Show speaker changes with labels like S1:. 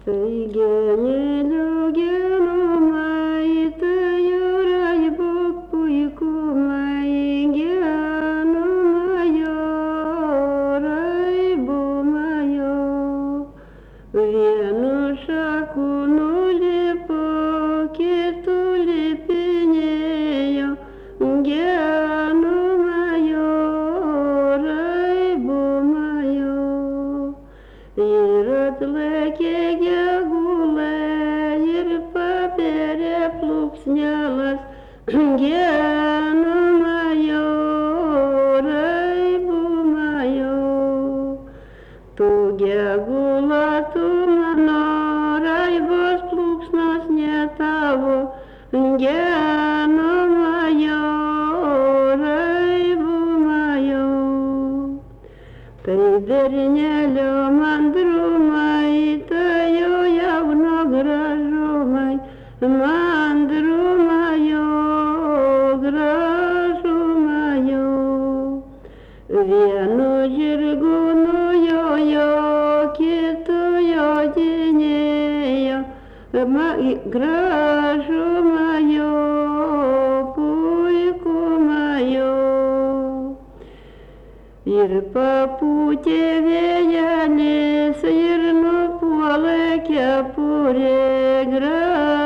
S1: Taigi neliuginamai, tai raibok puikumai, genumajo, raibumajo. Vienu šaku nulipo, kitu lipinėjo, genumajo, raibumajo. Ir atlėkė gegulė ir papėrė plūksnelas, genumajo, raibumajo. Tu gegula, tu mano, raibos plūksnos ne tavo, genumajo, raibumajo. Tai bernelio mandrumai, tai jo jauno gražumai, mandrumajo, gražumajo. Vienu žirgu nujojo, kitu jodinėjo, gražumajo, puikumajo. Ir papūtė vėjelis, ir nupuolė kepurė, gražumajo.